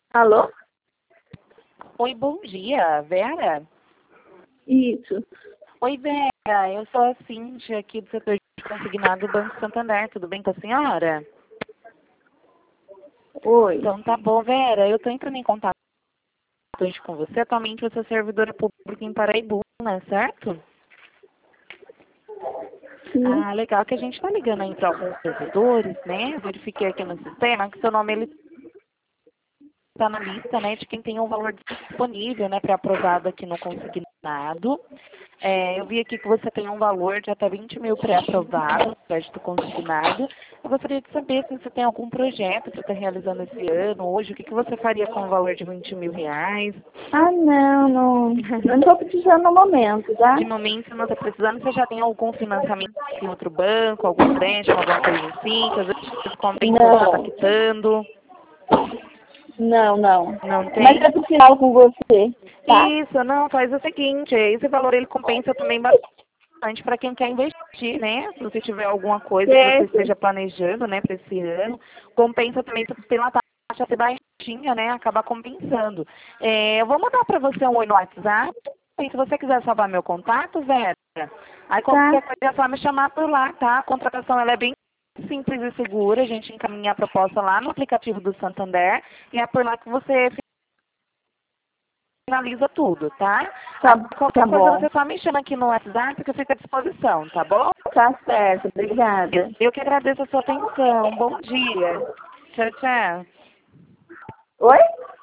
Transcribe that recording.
Alô? Oi, bom dia, Vera? Isso. Oi, Vera, eu sou a Cíntia aqui do setor de consignado do Banco Santander, tudo bem com a senhora? Oi. Então tá bom, Vera, eu tô entrando em contato hoje com você, atualmente eu sou servidora pública em Paraibuna, certo? Sim. Ah, legal, que a gente tá ligando aí para alguns servidores, né? Eu verifiquei aqui no sistema que seu nome ele está na lista, né, de quem tem um valor disponível, né, para aprovado aqui no consignado. Eu vi aqui que você tem um valor de até 20 mil pré-aprovado, crédito consignado. Eu gostaria de saber se você tem algum projeto que você está realizando esse ano, hoje, o que você faria com o valor de 20 mil reais? Ah, não estou precisando no momento, tá? De momento, você não está precisando, você já tem algum financiamento em outro banco, algum empréstimo, alguma coisa assim, que às vezes compensa você estar quitando? Não. Não Mas tem? eu preciso com você, tá? Isso, não, faz o seguinte, esse valor ele compensa também bastante para quem quer investir, né? Se você tiver alguma coisa que você Certo. esteja planejando, né, para esse ano, compensa também pela taxa ser baixinha, né? Acaba compensando. Eu vou mandar para você um oi no WhatsApp. E se você quiser salvar meu contato, Vera, aí Tá. qualquer coisa é só me chamar por lá, tá? A contratação ela é bem simples e segura. A gente encaminha a proposta lá no aplicativo do Santander e é por lá que você finaliza tudo, tá? Aí, Tá qualquer coisa bom. você só me chama aqui no WhatsApp que eu fico à disposição, tá bom? Tá certo. Obrigada. Eu que agradeço a sua atenção. Bom dia. Tchau, tchau. Oi?